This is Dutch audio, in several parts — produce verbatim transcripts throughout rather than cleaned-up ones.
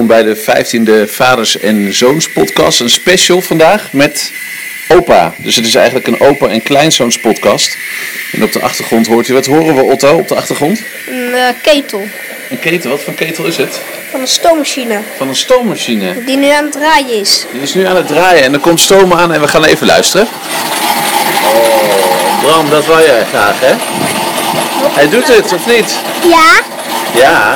welkom bij de vijftiende Vaders en Zoons podcast. Een special vandaag met opa. Dus het is eigenlijk een opa en kleinzoons podcast. En op de achtergrond hoort u, wat horen we Otto op de achtergrond? Een uh, ketel. Een ketel, wat voor ketel is het? Van een stoommachine. Van een stoommachine. Die nu aan het draaien is. Die is nu aan het draaien en er komt stoom aan en we gaan even luisteren. Oh, Bram, dat wou jij graag, hè? Hij doet het, of niet? Ja. Ja.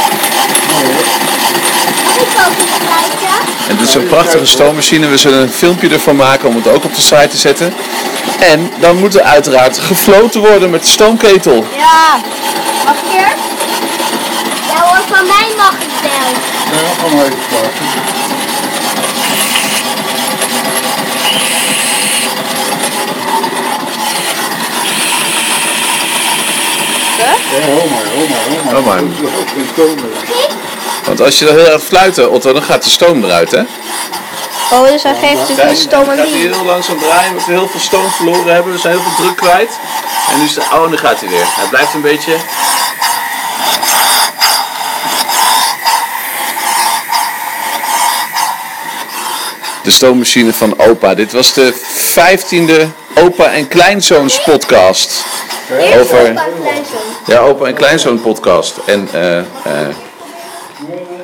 Mag ik ook eens sluiten? En dit is een prachtige stoommachine. We zullen een filmpje ervan maken om het ook op de site te zetten. En dan moet er uiteraard gefloten worden met de stoomketel. Ja. Mag ik er? Ja hoor, van mij mag het wel. Ja, ga maar even plaatsen. Ja, hou maar, hou maar, hou maar. Hou maar. Geen stoom meer. Want als je dan heel erg fluit, Otto, dan gaat de stoom eruit, hè? Oh, dus hij geeft dus een stoom Dan aan gaat hij die. heel langzaam draaien, omdat we heel veel stoom verloren hebben. We zijn heel veel druk kwijt. En nu is de... Oh, en dan gaat hij weer. Hij blijft een beetje... De stoommachine van opa. Dit was de vijftiende opa en kleinzoons podcast. Over... Opa en kleinzoon. Ja, opa en kleinzoon podcast. En eh... Uh, uh,